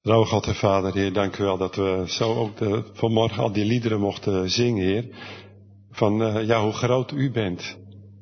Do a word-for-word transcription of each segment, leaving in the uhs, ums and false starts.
Trouw God en Vader, Heer, dank u wel dat we zo ook de, vanmorgen al die liederen mochten zingen, Heer. Van, uh, ja, hoe groot u bent.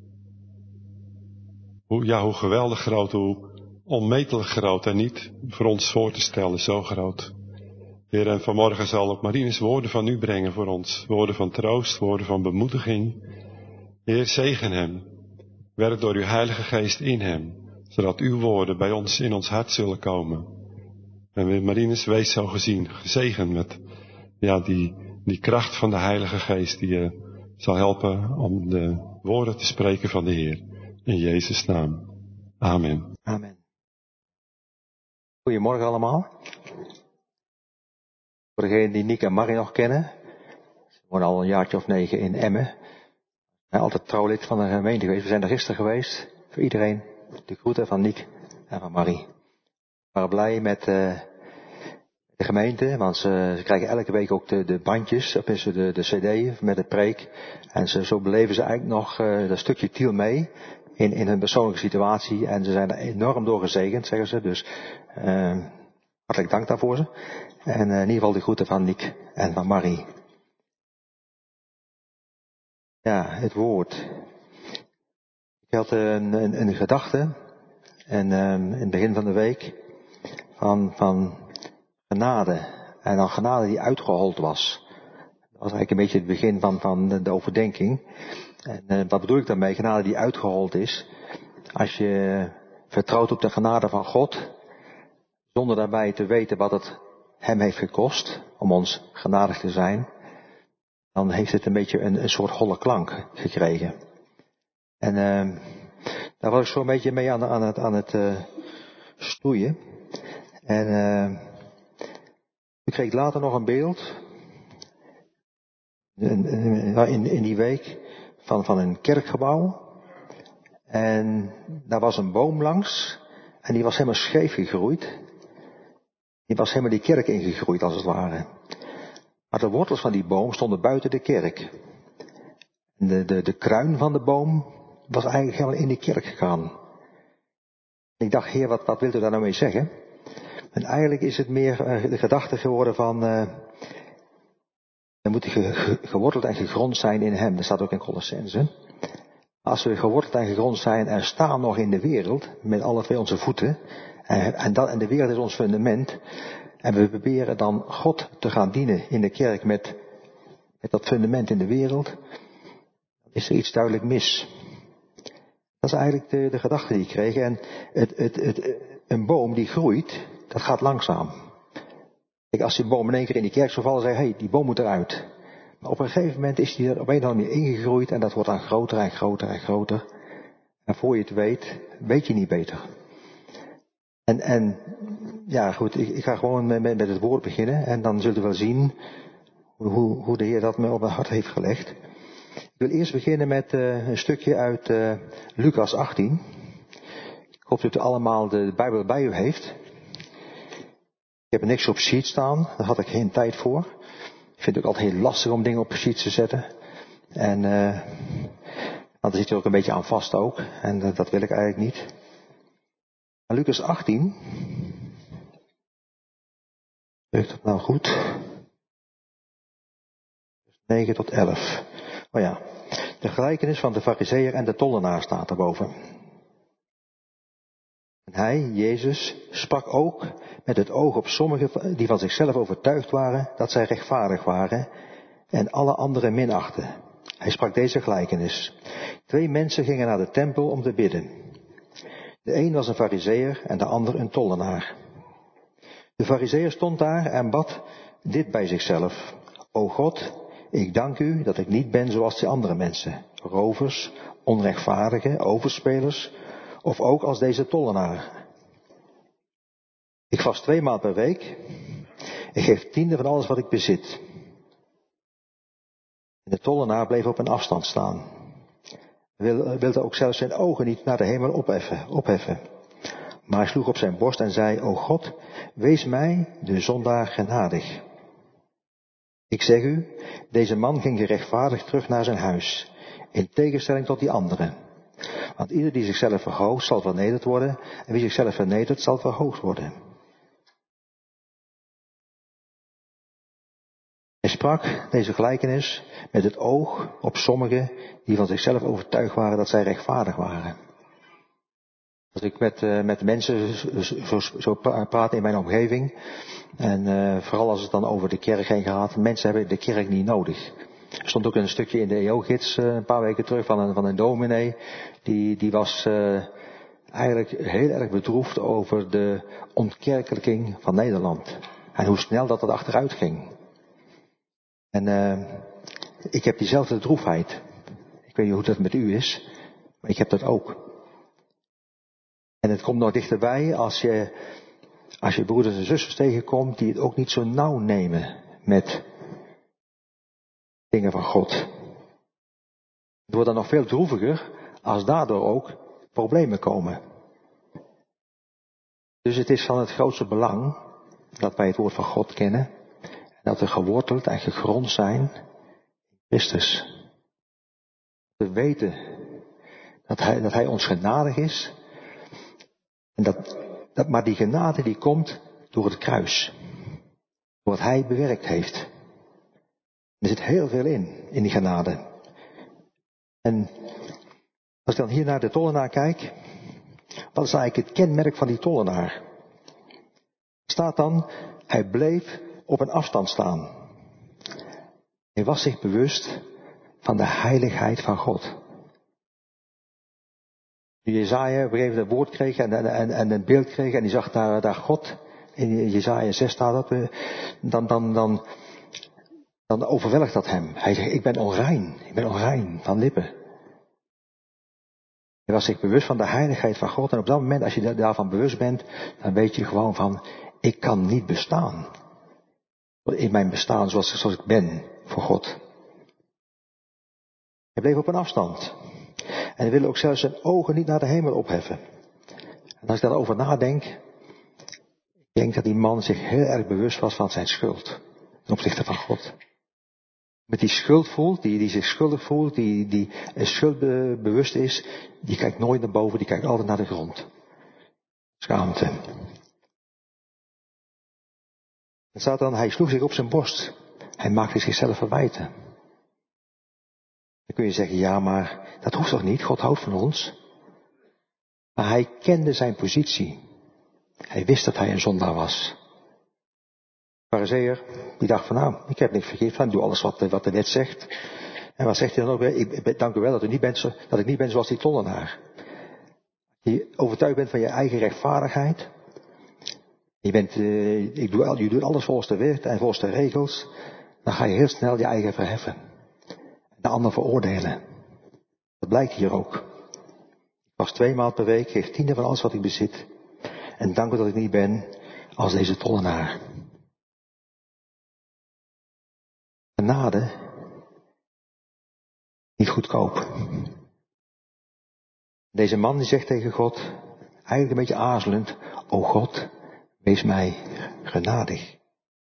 Hoe, ja, hoe geweldig groot, hoe onmetelijk groot en niet voor ons voor te stellen, zo groot. Heer, en vanmorgen zal ook Marines woorden van u brengen voor ons. Woorden van troost, woorden van bemoediging. Heer, zegen hem. Werk door uw Heilige Geest in hem, zodat uw woorden bij ons in ons hart zullen komen. En Marines, wees zo gezien, gezegend met ja, die, die kracht van de Heilige Geest die je zal helpen om de woorden te spreken van de Heer. In Jezus' naam. Amen. Amen. Goedemorgen allemaal. Voor degenen die Nick en Marie nog kennen. Ze wonen al een jaartje of negen in Emmen. En altijd trouwlid van de gemeente geweest. We zijn er gisteren geweest. Voor iedereen de groeten van Nick en van Marie. We waren blij met uh, de gemeente. Want ze, ze krijgen elke week ook de, de bandjes. Of is de, de cd met de preek. En ze, zo beleven ze eigenlijk nog uh, dat stukje Tiel mee. In, in hun persoonlijke situatie. En ze zijn er enorm door gezegend, zeggen ze. Dus uh, hartelijk dank daarvoor ze. En uh, in ieder geval de groeten van Nick en van Marie. Ja, het woord. Ik had een, een, een gedachte. En uh, in het begin van de week. Van, van genade. En dan genade die uitgehold was. Dat was eigenlijk een beetje het begin van, van de, de overdenking. En uh, wat bedoel ik daarmee? Genade die uitgehold is. Als je vertrouwt op de genade van God. Zonder daarbij te weten wat het hem heeft gekost. Om ons genadig te zijn. Dan heeft het een beetje een, een soort holle klank gekregen. En uh, daar was ik zo een beetje mee aan, aan het, aan het uh, stoeien. En uh, ik kreeg later nog een beeld. In, in, in die week. Van, van een kerkgebouw. En daar was een boom langs. En die was helemaal scheef gegroeid. Die was helemaal die kerk ingegroeid als het ware. Maar de wortels van die boom stonden buiten de kerk. En de, de, de kruin van de boom was eigenlijk helemaal in die kerk gegaan. Ik dacht, Heer, wat, wat wilt u daar nou mee zeggen? En eigenlijk is het meer uh, de gedachte geworden van... Uh, we moeten ge, ge, geworteld en gegrond zijn in hem. Dat staat ook in Colossenzen. Als we geworteld en gegrond zijn en staan nog in de wereld, met alle twee onze voeten, en, en, dat, en de wereld is ons fundament, en we proberen dan God te gaan dienen in de kerk met, met dat fundament in de wereld, dan is er iets duidelijk mis. Dat is eigenlijk de, de gedachte die ik kreeg. En het, het, het, een boom die groeit, dat gaat langzaam. Kijk, als die boom in één keer in die kerk zou vallen, zei hij, hey, die boom moet eruit. Maar op een gegeven moment is die er op een of andere manier ingegroeid en dat wordt dan groter en groter en groter. En voor je het weet, weet je niet beter. En, en ja goed, ik, ik ga gewoon met, met het woord beginnen en dan zult u wel zien hoe, hoe de Heer dat me op mijn hart heeft gelegd. Ik wil eerst beginnen met uh, een stukje uit uh, Lucas achttien. Ik hoop dat u allemaal de Bijbel bij u heeft. Ik heb er niks op sheet staan, daar had ik geen tijd voor. Ik vind het ook altijd heel lastig om dingen op sheets te zetten. En uh, want er zit er ook een beetje aan vast ook. En uh, dat wil ik eigenlijk niet. Maar Lucas achttien. Lukt dat nou goed? negen tot elf. Oh ja. De gelijkenis van de Farizeeër en de tollenaar staat erboven. En hij, Jezus, sprak ook met het oog op sommigen die van zichzelf overtuigd waren dat zij rechtvaardig waren en alle anderen minachten. Hij sprak deze gelijkenis. Twee mensen gingen naar de tempel om te bidden. De een was een Farizeeër en de ander een tollenaar. De Farizeeër stond daar en bad dit bij zichzelf. O God, ik dank u dat ik niet ben zoals die andere mensen, rovers, onrechtvaardigen, overspelers, of ook als deze tollenaar. Ik vast twee maal per week. Ik geef tiende van alles wat ik bezit. En de tollenaar bleef op een afstand staan. Hij wilde ook zelfs zijn ogen niet naar de hemel opheffen, opheffen. Maar hij sloeg op zijn borst en zei, O God, wees mij, de zondaar, genadig. Ik zeg u, deze man ging gerechtvaardigd terug naar zijn huis, in tegenstelling tot die anderen. Want ieder die zichzelf verhoogt, zal vernederd worden, en wie zichzelf vernedert, zal verhoogd worden. sprak deze gelijkenis met het oog op sommigen die van zichzelf overtuigd waren dat zij rechtvaardig waren. Als ik met, uh, met mensen zo, zo, zo praat in mijn omgeving, en uh, vooral als het dan over de kerk heen gaat, mensen hebben de kerk niet nodig. Er stond ook een stukje in de E O-gids uh, een paar weken terug van een, van een dominee, die, die was uh, eigenlijk heel erg bedroefd over de ontkerkelijking van Nederland. En hoe snel dat het achteruit ging. En uh, ik heb diezelfde droefheid. Ik weet niet hoe dat met u is, maar ik heb dat ook. En het komt nog dichterbij als je, als je broeders en zusters tegenkomt die het ook niet zo nauw nemen met dingen van God. Het wordt dan nog veel droeviger als daardoor ook problemen komen. Dus het is van het grootste belang dat wij het woord van God kennen. En dat we geworteld en gegrond zijn in Christus. We weten dat hij, dat hij ons genadig is. En dat, dat, maar die genade die komt door het kruis. Door wat hij bewerkt heeft. Er zit heel veel in, in die genade. En als ik dan hier naar de tollenaar kijk, wat is eigenlijk het kenmerk van die tollenaar? Staat dan, hij bleef op een afstand staan. Hij was zich bewust van de heiligheid van God. Toen Jesaja op een gegeven moment een woord kreeg en, en, en een beeld kreeg en die zag daar, daar God, in Jesaja zes staat dat, dan, dan, dan, dan overweldigt dat hem. Hij zegt, ik ben onrein, ik ben onrein van lippen. Hij was zich bewust van de heiligheid van God en op dat moment, als je daarvan bewust bent, dan weet je gewoon van, ik kan niet bestaan. In mijn bestaan zoals, zoals ik ben voor God. Hij bleef op een afstand. En hij wilde ook zelfs zijn ogen niet naar de hemel opheffen. En als ik daarover nadenk, ik denk dat die man zich heel erg bewust was van zijn schuld. Ten opzichte van God. Met die schuld voelt, die, die zich schuldig voelt, die, die schuldbewust is, die kijkt nooit naar boven, die kijkt altijd naar de grond. Schaamte. Het staat dan, hij sloeg zich op zijn borst. Hij maakte zichzelf verwijten. Dan kun je zeggen, ja, maar dat hoeft toch niet? God houdt van ons. Maar hij kende zijn positie. Hij wist dat hij een zondaar was. De Farizeeër, die dacht van, nou, ik heb niks verkeerd van, ik doe alles wat, wat de wet zegt. En wat zegt hij dan ook weer? Ik dank u wel dat, u niet bent, dat ik niet ben zoals die tollenaar. Je overtuigd bent van je eigen rechtvaardigheid. Je bent, uh, ik doe, je doet alles volgens de wet en volgens de regels. Dan ga je heel snel je eigen verheffen. De ander veroordelen. Dat blijkt hier ook. Ik was twee maal per week, geef tiende van alles wat ik bezit. En dank u dat ik niet ben als deze tollenaar. Genade, niet goedkoop. Deze man die zegt tegen God, eigenlijk een beetje aarzelend, o God, wees mij genadig.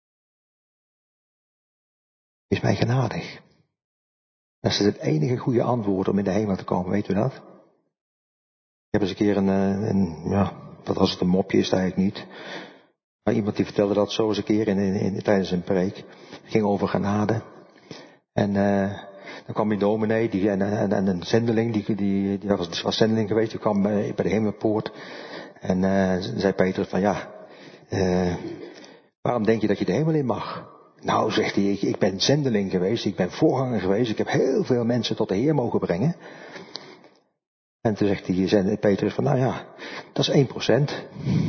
Wees mij genadig. Dat is het enige goede antwoord om in de hemel te komen, weet u dat? Ik heb eens een keer een, een ja, wat was het, een mopje is het eigenlijk niet. Maar iemand die vertelde dat zo eens een keer in, in, in, tijdens een preek. Het ging over genade. En uh, dan kwam een dominee die, en, en, en een zendeling, die, die, die was, was zendeling geweest, die kwam bij de hemelpoort. En uh, zei Petrus van ja, uh, waarom denk je dat je de hemel in mag? Nou, zegt hij, ik, ik ben zendeling geweest, ik ben voorganger geweest, ik heb heel veel mensen tot de Heer mogen brengen. En toen zegt hij, Petrus van nou ja, dat is één procent.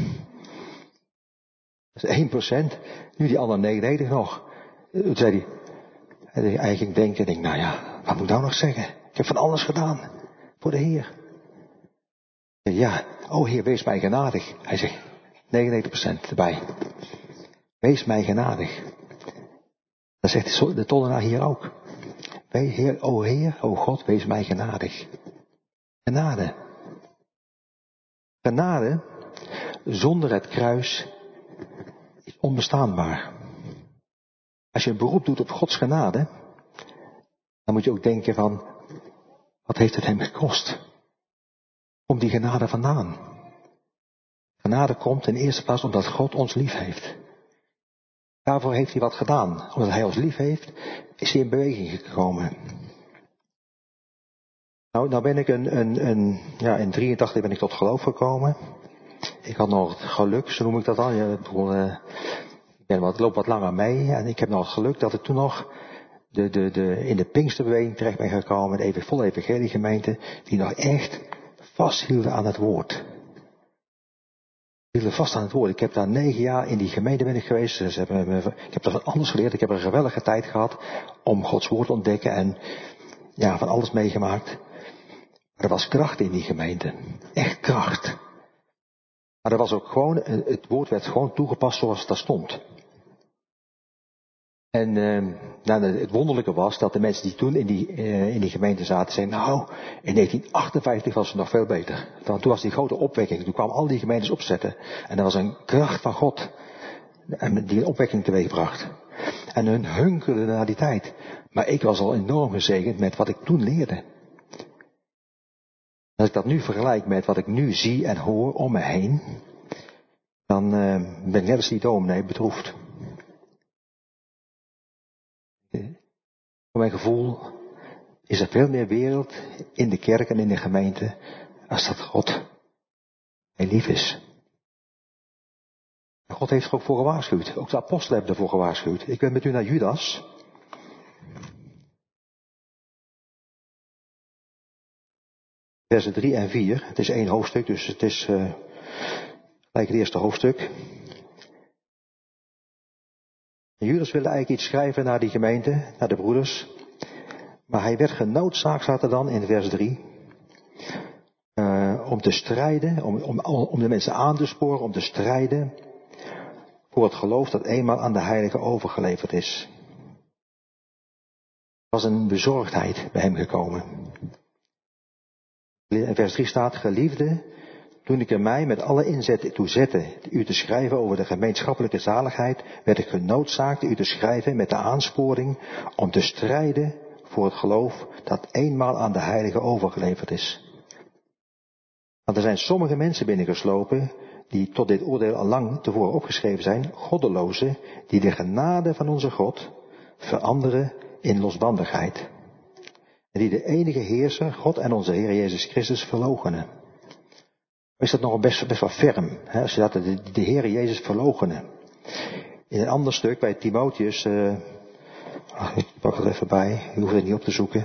Dat is één procent. Nu die andere negenennegentig nog. Toen zei hij, en hij ging denken, denk, nou ja, wat moet ik nou nog zeggen? Ik heb van alles gedaan voor de Heer. Ja, oh Heer, wees mij genadig. Hij zegt, negenennegentig procent erbij. Wees mij genadig. Dat zegt de tollenaar hier ook. Heer, o Heer, o God, wees mij genadig. Genade. Genade, zonder het kruis, is onbestaanbaar. Als je een beroep doet op Gods genade, dan moet je ook denken van, wat heeft het hem gekost? Komt die genade vandaan? Genade komt in eerste plaats omdat God ons lief heeft. Daarvoor heeft hij wat gedaan. Omdat hij ons lief heeft, is hij in beweging gekomen. Nou, nou ben ik een, een, een, ja, in drieëntachtig ben ik tot geloof gekomen. Ik had nog het geluk, zo noem ik dat dan. Ja, ik, bedoel, uh, ik ben wat, loop wat langer mee en ik heb nog het geluk dat ik toen nog de, de, de, in de Pinksterbeweging terecht ben gekomen. De even, volle evangeliegemeente, die nog echt vasthielden aan het woord. Hielden vast aan het woord. Ik heb daar negen jaar in die gemeente ben ik geweest. Dus hebben me, ik heb daar van alles geleerd. Ik heb een geweldige tijd gehad om Gods woord te ontdekken en ja, van alles meegemaakt. Maar er was kracht in die gemeente. Echt kracht. Maar er was ook gewoon, het woord werd gewoon toegepast zoals het daar stond. En uh, nou, het wonderlijke was dat de mensen die toen in die, uh, in die gemeente zaten, zeiden, nou, in negentien achtenvijftig was het nog veel beter. Want toen was die grote opwekking, toen kwamen al die gemeentes opzetten. En er was een kracht van God die een opwekking teweegbracht. En hun hunkerden naar die tijd. Maar ik was al enorm gezegend met wat ik toen leerde. Als ik dat nu vergelijk met wat ik nu zie en hoor om me heen, dan uh, ben ik net als die dominee bedroefd. Voor mijn gevoel is er veel meer wereld in de kerk en in de gemeente als dat God mij lief is. En God heeft er ook voor gewaarschuwd. Ook de apostelen hebben ervoor gewaarschuwd. Ik ben met u naar Judas. Versen drie en vier. Het is één hoofdstuk, dus het is uh, gelijk het eerste hoofdstuk. En Judas wilde eigenlijk iets schrijven naar die gemeente, naar de broeders. Maar hij werd genoodzaakt, staat er dan in vers drie, uh, om te strijden, om, om, om de mensen aan te sporen, om te strijden voor het geloof dat eenmaal aan de heiligen overgeleverd is. Er was een bezorgdheid bij hem gekomen. In vers drie staat, geliefde, toen ik er mij met alle inzet toe zette u te schrijven over de gemeenschappelijke zaligheid, werd ik genoodzaakt u te schrijven met de aansporing om te strijden voor het geloof dat eenmaal aan de heiligen overgeleverd is. Want er zijn sommige mensen binnengeslopen die tot dit oordeel al lang tevoren opgeschreven zijn, goddelozen, die de genade van onze God veranderen in losbandigheid. En die de enige heerser, God en onze Heer Jezus Christus, verloochenen. Is dat nog best, best wel ferm, hè, als je dat de, de Heer Jezus verloochenen. In een ander stuk bij Timotheus, uh, ach, ik pak het even bij, je hoeft het niet op te zoeken.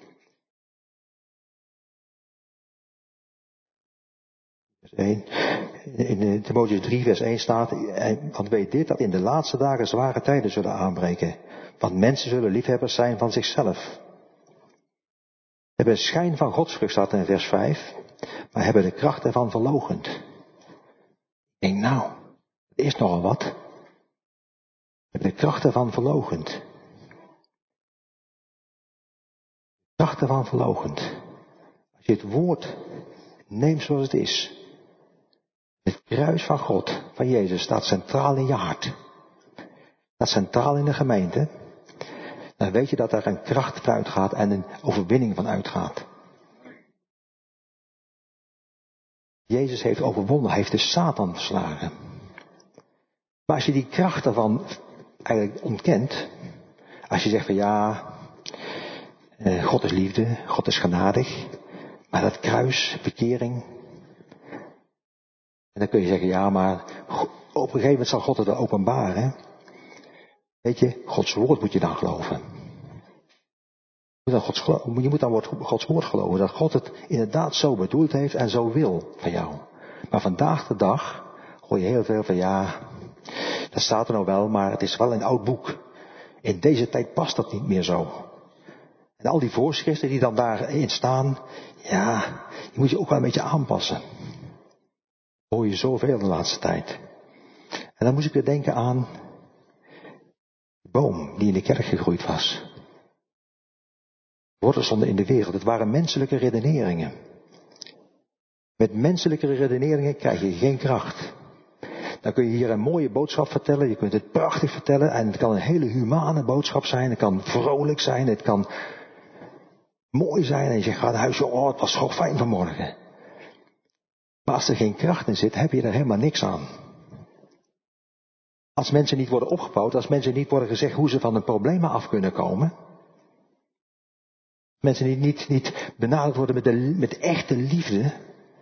Vers één. In Timotheus drie vers één staat, want weet dit, dat in de laatste dagen zware tijden zullen aanbreken. Want mensen zullen liefhebbers zijn van zichzelf. Hebben een schijn van godsvrucht, staat in vers vijf, maar hebben de kracht ervan verloochend. Ik denk, nou, er is nogal wat. Hebben de kracht ervan verloochend. De kracht ervan verloochend. Als je het woord neemt zoals het is. Het kruis van God, van Jezus, staat centraal in je hart. Staat centraal in de gemeente. Dan weet je dat er een kracht van uitgaat en een overwinning van uitgaat. Jezus heeft overwonnen, hij heeft de Satan verslagen. Maar als je die kracht ervan eigenlijk ontkent, als je zegt van ja, eh, God is liefde, God is genadig, maar dat kruis, bekering, en dan kun je zeggen ja, maar op een gegeven moment zal God het wel openbaren. Weet je, Gods woord moet je dan geloven. Je moet dan Gods, je moet dan Gods woord geloven, dat God het inderdaad zo bedoeld heeft en zo wil van jou. Maar vandaag de dag hoor je heel veel van ja, dat staat er nou wel, maar het is wel een oud boek. In deze tijd past dat niet meer zo. En al die voorschriften die dan daarin staan, ja, die moet je ook wel een beetje aanpassen. Dat hoor je zoveel de laatste tijd. En dan moest ik weer denken aan de boom die in de kerk gegroeid was. Wortels stonden in de wereld. Het waren menselijke redeneringen. Met menselijke redeneringen krijg je geen kracht. Dan kun je hier een mooie boodschap vertellen. Je kunt het prachtig vertellen. En het kan een hele humane boodschap zijn. Het kan vrolijk zijn. Het kan mooi zijn. En je zegt, ga naar huis. Oh, het was gewoon fijn vanmorgen. Maar als er geen kracht in zit, heb je er helemaal niks aan. Als mensen niet worden opgebouwd, als mensen niet worden gezegd hoe ze van de problemen af kunnen komen. Mensen die niet, niet benaderd worden met, de, met echte liefde.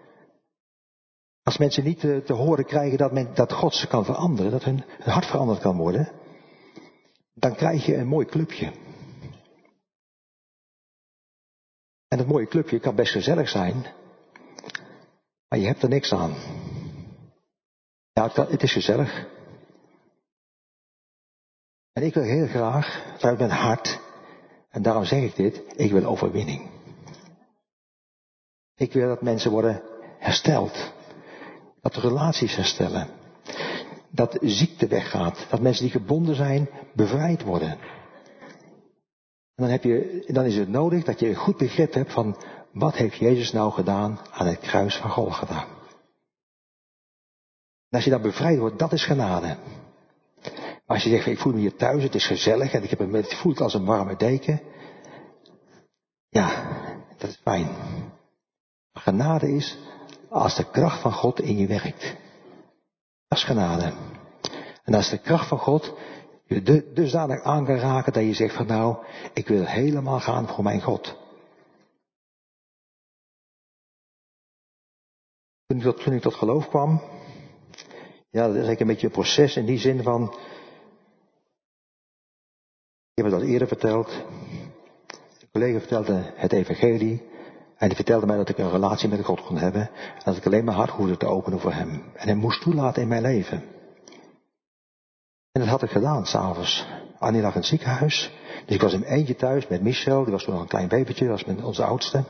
Als mensen niet te, te horen krijgen dat, men, dat God ze kan veranderen, dat hun, hun hart veranderd kan worden. Dan krijg je een mooi clubje. En dat mooie clubje kan best gezellig zijn. Maar je hebt er niks aan. Ja, het, kan, het is gezellig. En ik wil heel graag, vanuit mijn hart, en daarom zeg ik dit, ik wil overwinning. Ik wil dat mensen worden hersteld. Dat de relaties herstellen. Dat ziekte weggaat. Dat mensen die gebonden zijn, bevrijd worden. En dan, heb je, dan is het nodig dat je een goed begrip hebt van, wat heeft Jezus nou gedaan aan het kruis van Golgotha? En als je dan bevrijd wordt, dat is genade. Maar als je zegt, ik voel me hier thuis, het is gezellig en ik heb het voelt als een warme deken. Ja, dat is fijn. Maar genade is als de kracht van God in je werkt. Dat is genade. En als de kracht van God je dusdanig aan kan raken dat je zegt van nou, ik wil helemaal gaan voor mijn God. Toen ik tot, toen ik tot geloof kwam, ja, dat is eigenlijk een beetje een proces in die zin van, ik heb het al eerder verteld, een collega vertelde het evangelie en die vertelde mij dat ik een relatie met God kon hebben en dat ik alleen mijn hart hoefde te openen voor hem. En hij moest toelaten in mijn leven. En dat had ik gedaan, s'avonds. Annie lag in het ziekenhuis. Dus ik was in mijn eentje thuis met Michel. Die was toen nog een klein babytje. Dat was mijn, onze oudste.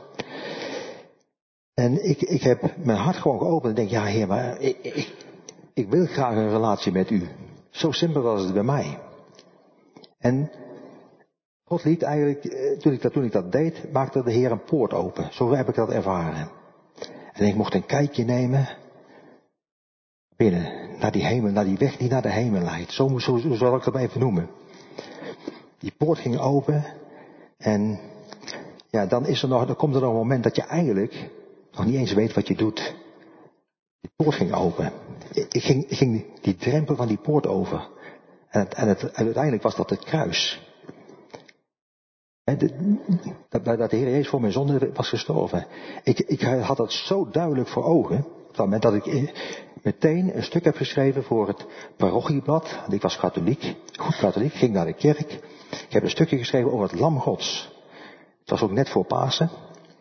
En ik, ik heb mijn hart gewoon geopend. En denk, ja heer, maar ik, ik, ik wil graag een relatie met u. Zo simpel was het bij mij. En God liet eigenlijk, toen ik dat, toen ik dat deed, maakte de Heer een poort open. Zo heb ik dat ervaren. En ik mocht een kijkje nemen binnen, naar die hemel, naar die weg die naar de hemel leidt. Zo, zo, zo zal ik het even noemen. Die poort ging open en ja, dan is er nog, dan komt er nog een moment dat je eigenlijk nog niet eens weet wat je doet. Die poort ging open. Ik, ik, ging, ik ging die drempel van die poort over. En, het, en, het, en uiteindelijk was dat het kruis. He, de, dat, dat de Heer Jezus voor mijn zonde was gestorven. Ik, ik had dat zo duidelijk voor ogen. Op het moment dat ik meteen een stuk heb geschreven voor het parochieblad. Want ik was katholiek, goed katholiek, ging naar de kerk. Ik heb een stukje geschreven over het Lam Gods. Het was ook net voor Pasen.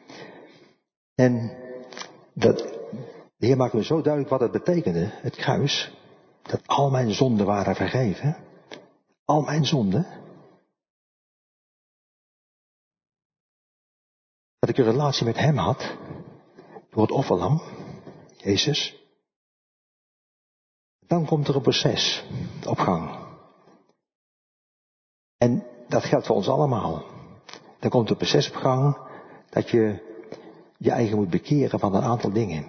En dat, de Heer maakte me zo duidelijk wat het betekende, het kruis. Dat al mijn zonden waren vergeven. Al mijn zonden. Dat ik een relatie met hem had. Door het offerlam. Jezus. Dan komt er een proces op gang. En dat geldt voor ons allemaal. Dan komt een proces op gang dat je je eigen moet bekeren van een aantal dingen.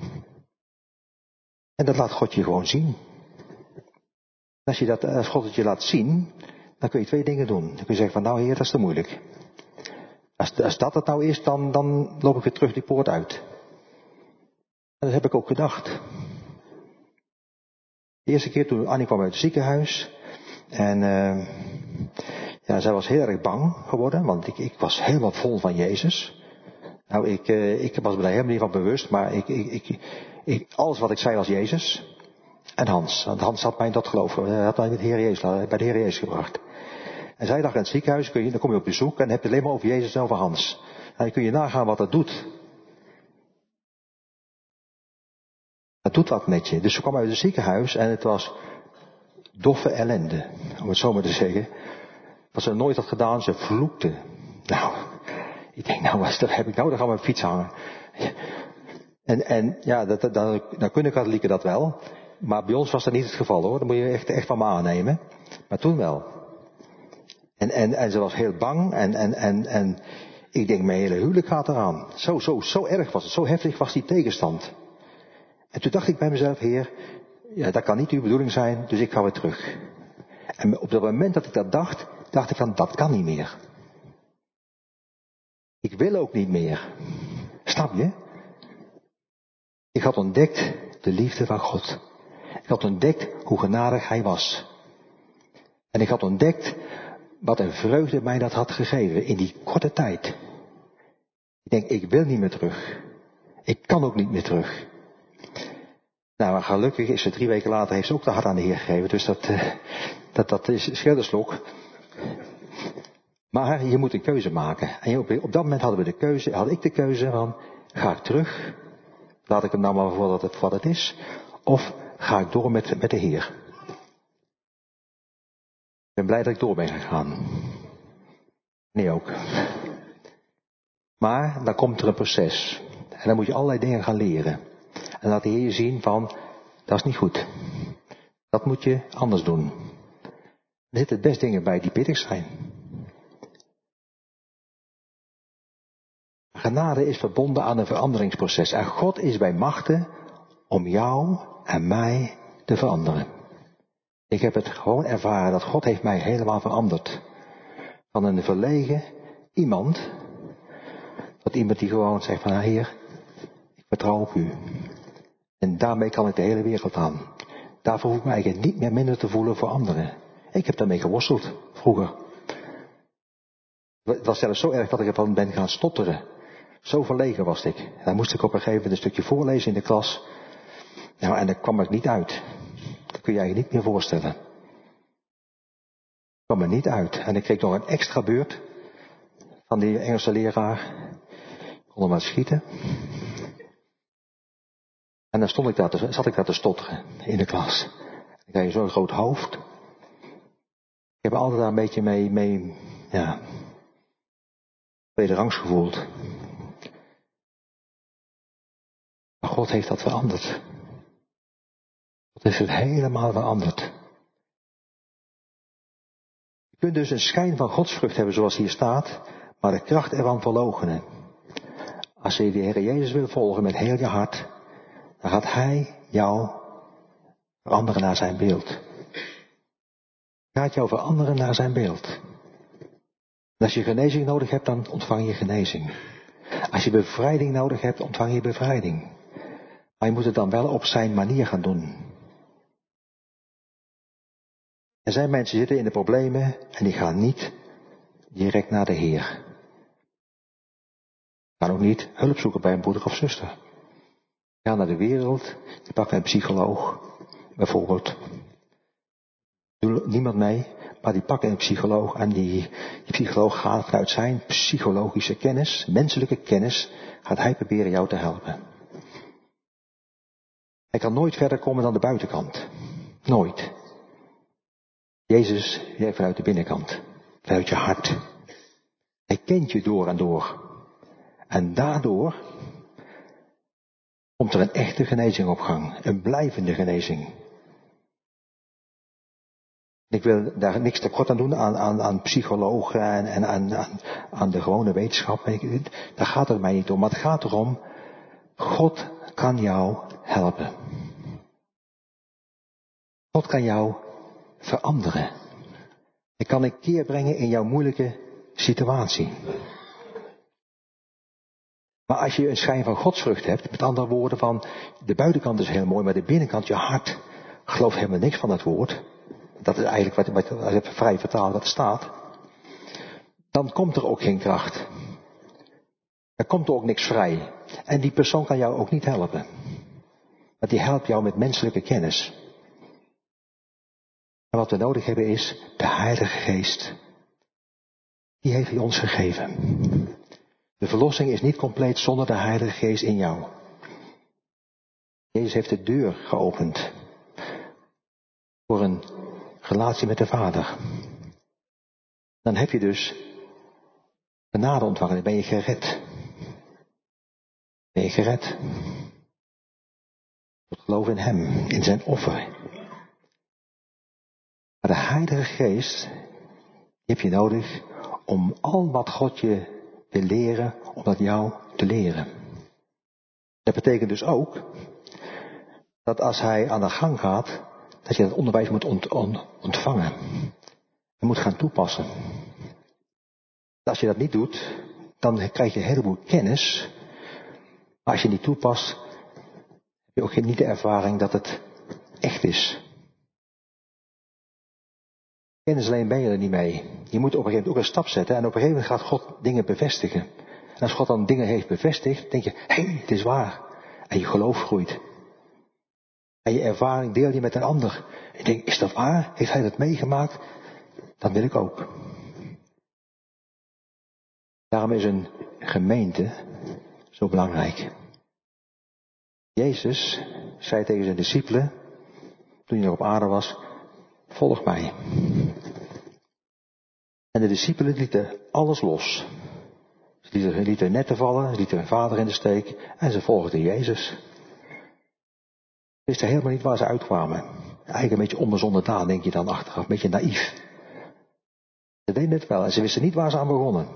En dat laat God je gewoon zien. Als, je dat, als God het je laat zien, dan kun je twee dingen doen. Dan kun je zeggen van nou Heer, dat is te moeilijk. Als, als dat het nou is, dan, dan loop ik weer terug die poort uit. En dat heb ik ook gedacht. De eerste keer toen Annie kwam uit het ziekenhuis. En uh, ja, zij was heel erg bang geworden, want ik, ik was helemaal vol van Jezus. Nou, ik, uh, ik was me daar helemaal niet van bewust, maar ik, ik, ik, ik, alles wat ik zei was Jezus. En Hans, want Hans had mij tot geloof, hij had mij met de Heer Jezus, bij de Heer Jezus gebracht. En zij lag in het ziekenhuis, kun je, dan kom je op bezoek en heb je alleen maar over Jezus en over Hans. En dan kun je nagaan wat dat doet. Dat doet wat met je. Dus ze kwam uit het ziekenhuis en het was doffe ellende, om het zo maar te zeggen. Wat ze nooit had gedaan, ze vloekte. Nou, ik denk, nou, wat heb ik nou? Dan gaan we op fiets hangen. En, en ja, dat, dat, dan, dan kunnen katholieken dat wel. Maar bij ons was dat niet het geval hoor. Dat moet je echt, echt van me aannemen. Maar toen wel. En, en, en ze was heel bang. En, en, en, en ik denk, mijn hele huwelijk gaat eraan. Zo, zo, zo erg was het. Zo heftig was die tegenstand. En toen dacht ik bij mezelf, Heer, ja, dat kan niet uw bedoeling zijn, dus ik ga weer terug. En op dat moment dat ik dat dacht, dacht ik van, dat kan niet meer. Ik wil ook niet meer. Snap je? Ik had ontdekt de liefde van God. Ik had ontdekt hoe genadig hij was. En ik had ontdekt wat een vreugde mij dat had gegeven in die korte tijd. Ik denk, ik wil niet meer terug. Ik kan ook niet meer terug. Nou, gelukkig is ze drie weken later, heeft ze ook de hart aan de Heer gegeven. Dus dat, uh, dat, dat is schilderslok. Maar je moet een keuze maken. En op, op dat moment hadden we de keuze, had ik de keuze van, ga ik terug? Laat ik hem nou maar voor wat het, wat het is. Of ga ik door met, met de Heer? Ik ben blij dat ik door ben gegaan. Nee ook. Maar dan komt er een proces. En dan moet je allerlei dingen gaan leren. En laat de Heer je zien van, dat is niet goed. Dat moet je anders doen. Er zitten best dingen bij die pittig zijn. Genade is verbonden aan een veranderingsproces. En God is bij machten om jou en mij te veranderen. Ik heb het gewoon ervaren dat God heeft mij helemaal veranderd. Van een verlegen iemand, tot iemand die gewoon zegt van, Heer, ik vertrouw op u. En daarmee kan ik de hele wereld aan. Daarvoor hoef ik me eigenlijk niet meer minder te voelen voor anderen. Ik heb daarmee geworsteld, vroeger. Het was zelfs zo erg dat ik ervan ben gaan stotteren. Zo verlegen was ik. En dan moest ik op een gegeven moment een stukje voorlezen in de klas. Nou, en daar kwam ik niet uit. Dat kun je eigenlijk niet meer voorstellen. Ik kwam er niet uit. En ik kreeg nog een extra beurt van die Engelse leraar. Ik kon hem maar schieten. En dan stond ik daar te, zat ik daar te stotteren in de klas. Dan krijg je zo'n groot hoofd. Ik heb altijd daar een beetje mee, mee ja, tweederangs gevoeld. Maar God heeft dat veranderd. God heeft het helemaal veranderd. Je kunt dus een schijn van godsvrucht hebben zoals hier staat, maar de kracht ervan verloochenen. Als je de Heer Jezus wil volgen met heel je hart, dan gaat Hij jou veranderen naar zijn beeld. Hij gaat jou veranderen naar zijn beeld. En als je genezing nodig hebt, dan ontvang je genezing. Als je bevrijding nodig hebt, ontvang je bevrijding. Maar je moet het dan wel op zijn manier gaan doen. Er zijn mensen die zitten in de problemen en die gaan niet direct naar de Heer. Gaan ook niet hulp zoeken bij een broeder of zuster. Die gaan naar de wereld, die pakken een psycholoog, bijvoorbeeld. Doe niemand mee, maar die pakken een psycholoog en die, die psycholoog gaat vanuit zijn psychologische kennis, menselijke kennis, gaat hij proberen jou te helpen. Hij kan nooit verder komen dan de buitenkant. Nooit. Jezus werkt vanuit de binnenkant. Vanuit je hart. Hij kent je door en door. En daardoor komt er een echte genezing op gang. Een blijvende genezing. Ik wil daar niks tekort aan doen aan, aan, aan psychologen en, en aan, aan, aan de gewone wetenschap. Daar gaat het mij niet om. Maar het gaat erom, God kan jou helpen. God kan jou veranderen. Hij kan een keer brengen in jouw moeilijke situatie. Maar als je een schijn van godsvrucht hebt, met andere woorden van, de buitenkant is heel mooi, maar de binnenkant, je hart, gelooft helemaal niks van het woord. Dat is eigenlijk wat, wat, wat vrij vertaald wat er staat. Dan komt er ook geen kracht. Er komt er ook niks vrij. En die persoon kan jou ook niet helpen. Want die helpt jou met menselijke kennis. En wat we nodig hebben is de Heilige Geest. Die heeft hij ons gegeven. De verlossing is niet compleet zonder de Heilige Geest in jou. Jezus heeft de deur geopend. Voor een relatie met de Vader. Dan heb je dus genade ontvangen. Dan ben je gered. Ben je gered. Tot geloof in hem. In zijn offer. Maar de Heilige Geest, die heb je nodig om al wat God je wil leren, om dat jou te leren. Dat betekent dus ook dat als hij aan de gang gaat, dat je dat onderwijs moet ont- ontvangen. En moet gaan toepassen. Als je dat niet doet, dan krijg je een heleboel kennis. Maar als je niet toepast, heb je ook niet de ervaring dat het echt is. Kennis alleen ben je er niet mee. Je moet op een gegeven moment ook een stap zetten en op een gegeven moment gaat God dingen bevestigen. En als God dan dingen heeft bevestigd, denk je, hé, hey, het is waar. En je geloof groeit. En je ervaring deel je met een ander. En je denkt, is dat waar? Heeft hij dat meegemaakt? Dat wil ik ook. Daarom is een gemeente zo belangrijk. Jezus zei tegen zijn discipelen, toen hij nog op aarde was, volg mij. En de discipelen lieten alles los. Ze lieten, lieten hun netten vallen, ze lieten hun vader in de steek en ze volgden Jezus. Ze wisten helemaal niet waar ze uitkwamen. Eigenlijk een beetje onbezonnen daad, denk je dan achteraf, een beetje naïef. Ze deden het wel en ze wisten niet waar ze aan begonnen.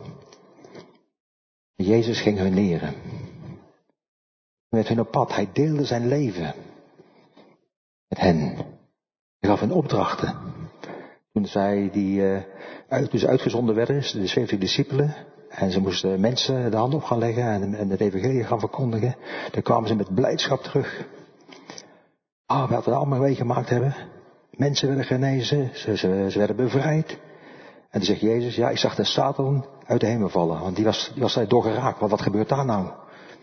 Jezus ging hun leren. Met hun op pad. Hij deelde zijn leven met hen. Hij gaf hen opdrachten. Toen zij die, uh, uit, dus uitgezonden werden, de zeventig discipelen, en ze moesten mensen de hand op gaan leggen en, en het evangelie gaan verkondigen, dan kwamen ze met blijdschap terug. Ah, wat we allemaal meegemaakt hebben. Mensen werden genezen, ze, ze, ze werden bevrijd. En toen zegt Jezus, ja, ik zag de Satan uit de hemel vallen, want die was, die was daar doorgeraakt. Want wat gebeurt daar nou?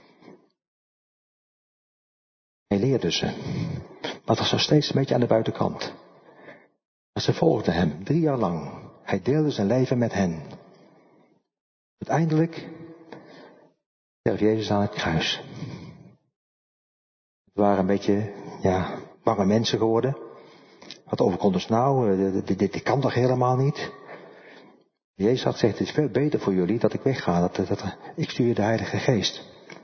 Hij leerde ze. Maar het was nog steeds een beetje aan de buitenkant. Maar ze volgden hem, drie jaar lang. Hij deelde zijn leven met hen. Uiteindelijk sterft Jezus aan het kruis. Het waren een beetje, ja, bange mensen geworden. Wat overkomt ons nou? Dit, dit, dit kan toch helemaal niet? Jezus had gezegd, het is veel beter voor jullie dat ik wegga. Dat, dat, ik stuur je de Heilige Geest.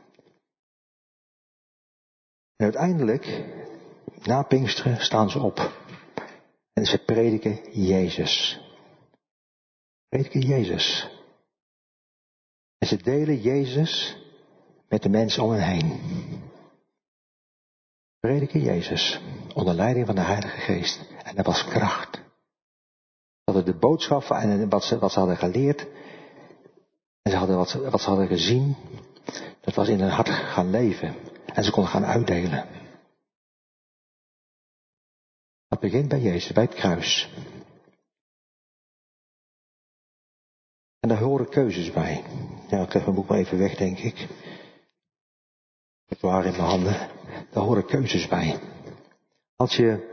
En uiteindelijk, na Pinksteren, staan ze op. En ze prediken Jezus. Prediken Jezus. En ze delen Jezus met de mensen om hen heen. Prediken Jezus. Onder leiding van de Heilige Geest. En dat was kracht. Ze hadden de boodschap en wat ze, wat ze hadden geleerd. En ze hadden wat, ze, wat ze hadden gezien. Dat was in hun hart gaan leven. En ze konden gaan uitdelen. Dat begint bij Jezus, bij het kruis. En daar horen keuzes bij. Ja, ik leg mijn boek maar even weg, denk ik. Het waar in mijn handen. Daar horen keuzes bij. Als je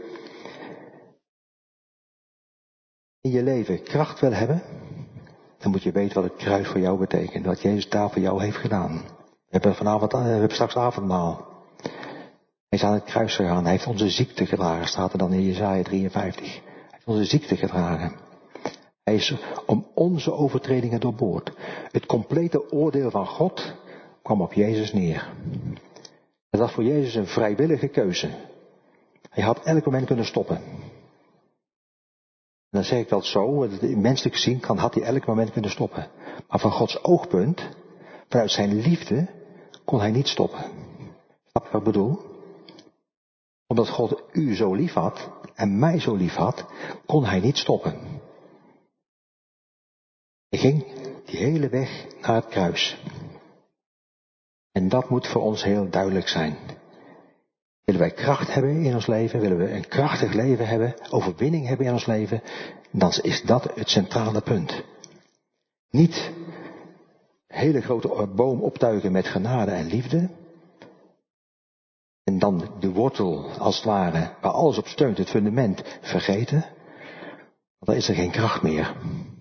in je leven kracht wil hebben, dan moet je weten wat het kruis voor jou betekent. Wat Jezus daar voor jou heeft gedaan. We hebben vanavond, we hebben straks avondmaal. Hij is aan het kruis gegaan. Hij heeft onze ziekte gedragen, staat er dan in Jesaja drieënvijftig. Hij heeft onze ziekte gedragen. Hij is om onze overtredingen doorboord. Het complete oordeel van God kwam op Jezus neer. Dat was voor Jezus een vrijwillige keuze. Hij had elk moment kunnen stoppen. En dan zeg ik dat zo, menselijk gezien kan, had hij elk moment kunnen stoppen. Maar van Gods oogpunt, vanuit zijn liefde, kon hij niet stoppen. Snap je wat ik bedoel? Omdat God u zo lief had en mij zo lief had, kon hij niet stoppen. Hij ging die hele weg naar het kruis. En dat moet voor ons heel duidelijk zijn. Willen wij kracht hebben in ons leven, willen we een krachtig leven hebben, overwinning hebben in ons leven, dan is dat het centrale punt. Niet een hele grote boom optuigen met genade en liefde. En dan de wortel, als het ware, waar alles op steunt, het fundament, vergeten. Want dan is er geen kracht meer.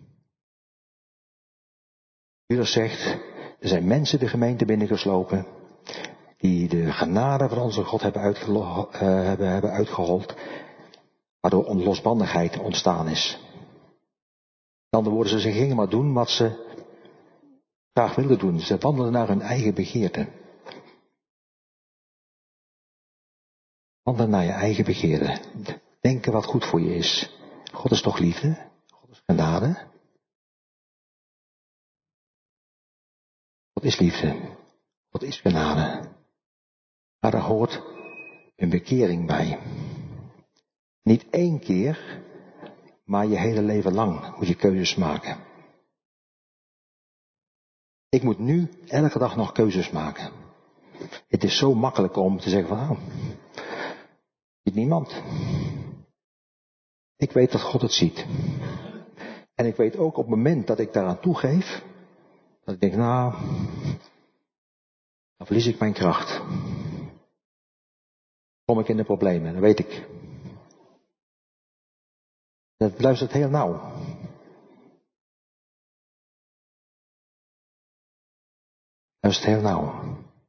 Judas zegt, er zijn mensen de gemeente binnengeslopen, die de genade van onze God hebben, uitgelo- uh, hebben, hebben uitgehold, waardoor onlosbandigheid ontstaan is. Met andere woorden, ze gingen maar doen wat ze graag wilden doen. Ze wandelden naar hun eigen begeerte. Wandelen naar je eigen begeerte. Denken wat goed voor je is. God is toch liefde? God is genade? God is liefde. God is genade. Maar er hoort een bekering bij. Niet één keer, maar je hele leven lang moet je keuzes maken. Ik moet nu elke dag nog keuzes maken. Het is zo makkelijk om te zeggen van, oh, Ziet niemand. Ik weet dat God het ziet. En ik weet ook op het moment dat ik daaraan toegeef, dat ik denk, nou, dan verlies ik mijn kracht. Dan kom ik in de problemen, dat weet ik. Dat luistert heel nauw. Luistert heel nauw.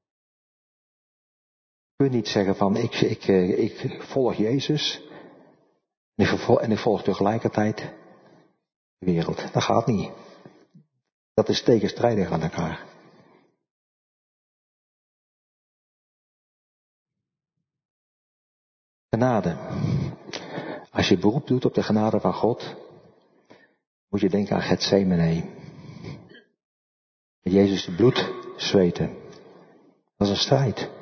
Je kunt niet zeggen van, ik, ik, ik volg Jezus en ik, vervol, en ik volg tegelijkertijd de wereld. Dat gaat niet. Dat is tegenstrijdig aan elkaar. Genade. Als je beroep doet op de genade van God, moet je denken aan Getsemane. Met Jezus het bloed zweten. Dat is een strijd.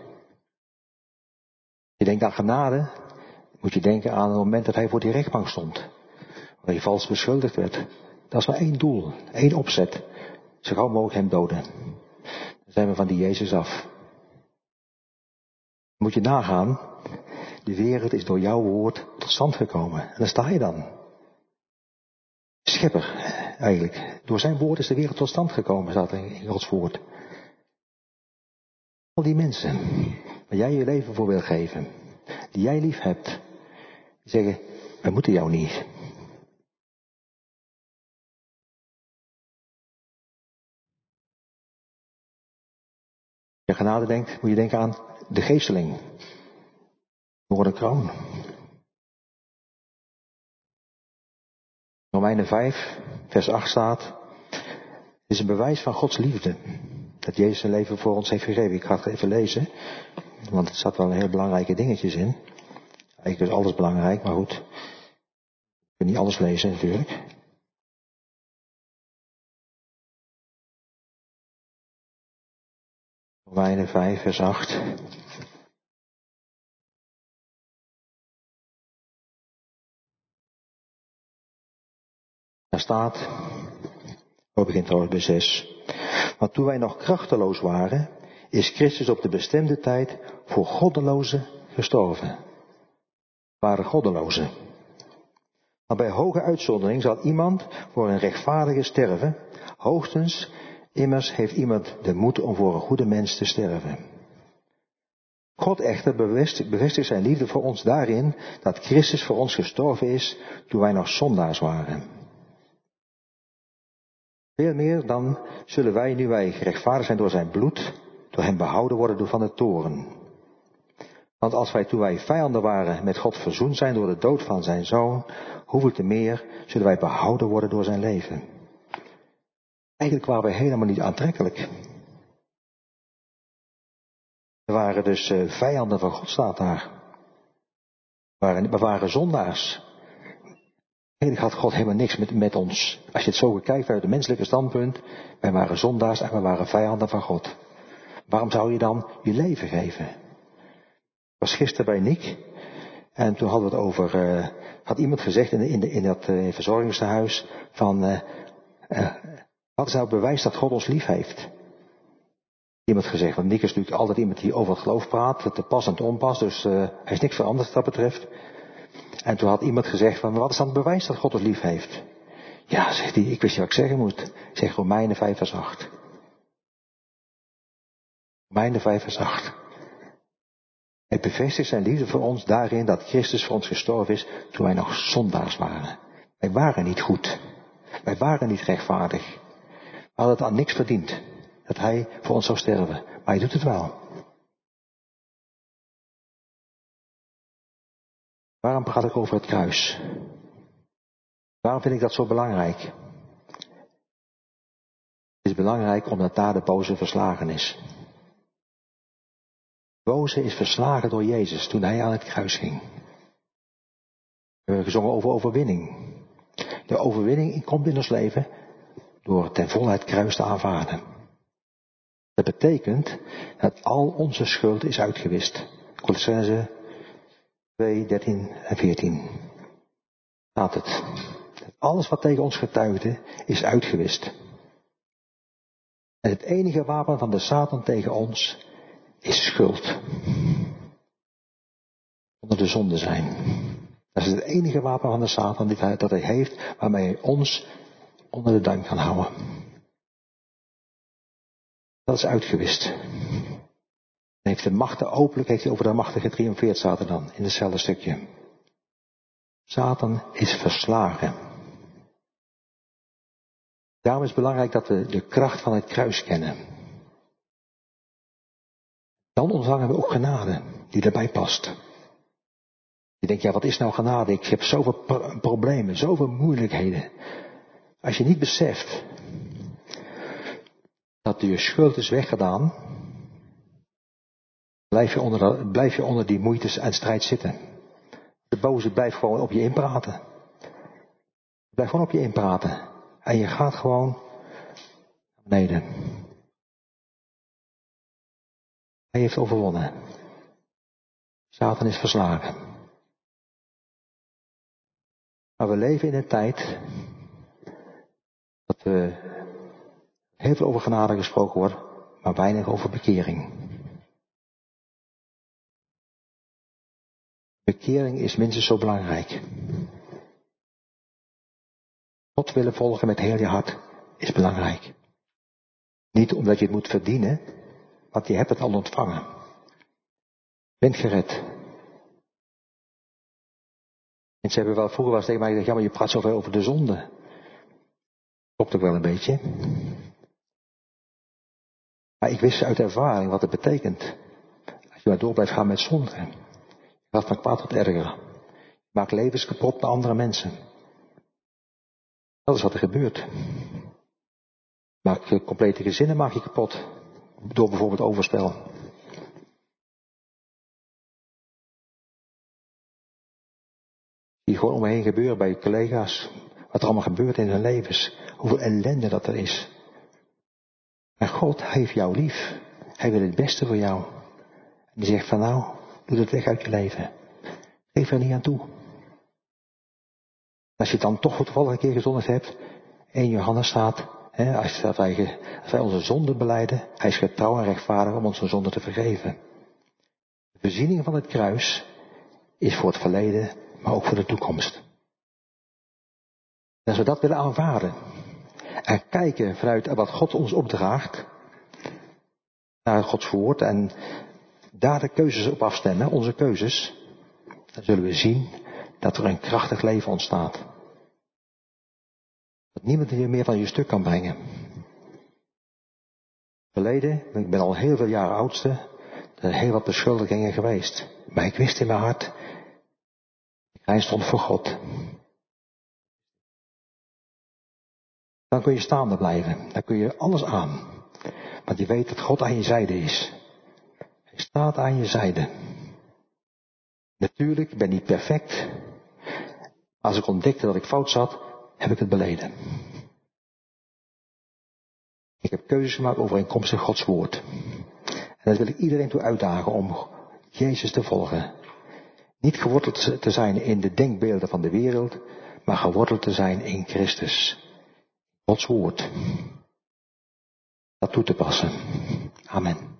Je denkt aan genade, moet je denken aan het moment dat hij voor die rechtbank stond. Waar hij vals beschuldigd werd. Dat is maar één doel, één opzet. Zo gauw mogelijk hem doden. Dan zijn we van die Jezus af. Dan moet je nagaan, de wereld is door jouw woord tot stand gekomen. En daar sta je dan. Schepper, eigenlijk. Door zijn woord is de wereld tot stand gekomen, staat er in Gods woord. Al die mensen, waar jij je leven voor wil geven, die jij lief hebt, die zeggen, wij moeten jou niet. Als je genade denkt, moet je denken aan de geesteling. Door een kroon. Romeinen vijf, vers acht staat, het is een bewijs van Gods liefde. Dat Jezus zijn leven voor ons heeft gegeven. Ik ga het even lezen, want er zat wel heel belangrijke dingetjes in. Eigenlijk is alles belangrijk, maar goed. Ik kan niet alles lezen natuurlijk. Romeinen vijf, vers acht. Daar staat, we begint trouwens bij zes. Want toen wij nog krachteloos waren, is Christus op de bestemde tijd voor goddelozen gestorven. We waren goddelozen. Maar bij hoge uitzondering zal iemand voor een rechtvaardige sterven. Hoogstens, immers heeft iemand de moed om voor een goede mens te sterven. God echter bevestigt zijn liefde voor ons daarin dat Christus voor ons gestorven is toen wij nog zondaars waren. Veel meer dan zullen wij, nu wij gerechtvaardigd zijn door zijn bloed, door hem behouden worden door van de toorn. Want als wij toen wij vijanden waren met God verzoend zijn door de dood van zijn zoon, hoeveel te meer zullen wij behouden worden door zijn leven. Eigenlijk waren wij helemaal niet aantrekkelijk. We waren dus uh, vijanden van God, staat daar. We waren, we waren zondaars. Eigenlijk had God helemaal niks met, met ons. Als je het zo bekijkt uit het menselijke standpunt, wij waren zondaars en we waren vijanden van God. Waarom zou je dan je leven geven? Ik was gisteren bij Nick en toen hadden we het over, uh, had iemand gezegd in, in, de, in dat uh, verzorgingstehuis van, uh, uh, wat is nou het bewijs dat God ons lief heeft? Iemand gezegd, want Nick is natuurlijk altijd iemand die over het geloof praat, te pas en te onpas, dus uh, hij is niks veranderd wat dat betreft. En toen had iemand gezegd van, wat is dan het bewijs dat God ons lief heeft? Ja, zegt hij, ik wist niet wat ik zeggen moet. Ik zeg Romeinen vijf vers acht. Romeinen vijf vers acht. Hij bevestigt zijn liefde voor ons daarin dat Christus voor ons gestorven is toen wij nog zondaars waren. Wij waren niet goed. Wij waren niet rechtvaardig. We hadden het aan niks verdiend dat hij voor ons zou sterven. Maar hij doet het wel. Waarom praat ik over het kruis? Waarom vind ik dat zo belangrijk? Het is belangrijk omdat daar de boze verslagen is. De boze is verslagen door Jezus toen hij aan het kruis ging. We hebben gezongen over overwinning. De overwinning komt in ons leven door ten volle het kruis te aanvaarden. Dat betekent dat al onze schuld is uitgewist. Colossenzen twee, dertien en veertien. Staat het. Alles wat tegen ons getuigde is uitgewist. En het enige wapen van de Satan tegen ons is schuld. onder de zonde zijn. Dat is het enige wapen van de Satan dat hij, dat hij heeft, waarmee hij ons onder de duim kan houden. Dat is uitgewist. Hij heeft de machten openlijk, heeft hij over de machten getriomfeerd, staat er dan, in hetzelfde stukje. Satan is verslagen. Daarom is het belangrijk dat we de kracht van het kruis kennen. Dan ontvangen we ook genade, die daarbij past. Je denkt, ja, wat is nou genade? Ik heb zoveel pro- problemen, zoveel moeilijkheden. Als je niet beseft dat je schuld is weggedaan, blijf je onder, blijf je onder die moeites en strijd zitten. De boze blijft gewoon op je inpraten. Blijf gewoon op je inpraten. En je gaat gewoon naar beneden. Hij heeft overwonnen. Satan is verslagen. Maar we leven in een tijd dat we heel veel over genade gesproken wordt, maar weinig over bekering. Bekering is minstens zo belangrijk. God willen volgen met heel je hart is belangrijk. Niet omdat je het moet verdienen, want je hebt het al ontvangen. Je bent gered. Mensen hebben wel vroeger wel eens tegen mij gezegd, ja, maar je praat zoveel over de zonde. Klopt ook wel een beetje. Maar ik wist uit ervaring wat het betekent. Als je maar door blijft gaan met zonde. Je gaat van kwaad tot erger. Je maakt levens kapot naar andere mensen. Dat is wat er gebeurt. Maak je complete gezinnen maak je kapot. Door bijvoorbeeld overspel. Die gewoon om me heen gebeuren bij je collega's. Wat er allemaal gebeurt in hun levens. Hoeveel ellende dat er is. En God heeft jou lief. Hij wil het beste voor jou. En die zegt van nou, doe het weg uit je leven. Geef er niet aan toe. Als je dan toch toevallig een keer gezondigd hebt. In Johannes staat. Hè, als, wij, als wij onze zonde belijden. Hij is getrouw en rechtvaardig om onze zonde te vergeven. De voorziening van het kruis is voor het verleden, maar ook voor de toekomst. En als we dat willen aanvaarden. En kijken vanuit wat God ons opdraagt. Naar Gods woord. En daar de keuzes op afstemmen. Onze keuzes. Dan zullen we zien dat er een krachtig leven ontstaat. Dat niemand je meer van je stuk kan brengen. Verleden, ik ben al heel veel jaren oudste. Er zijn heel wat beschuldigingen geweest. Maar ik wist in mijn hart. Hij stond voor God. Dan kun je staande blijven. Dan kun je alles aan. Want je weet dat God aan je zijde is. Hij staat aan je zijde. Natuurlijk, ik ben niet perfect. Als ik ontdekte dat ik fout zat, heb ik het beleden. Ik heb keuzes gemaakt overeenkomstig Gods woord. En dat wil ik iedereen toe uitdagen om Jezus te volgen. Niet geworteld te zijn in de denkbeelden van de wereld, maar geworteld te zijn in Christus. Gods woord. Dat toe te passen. Amen.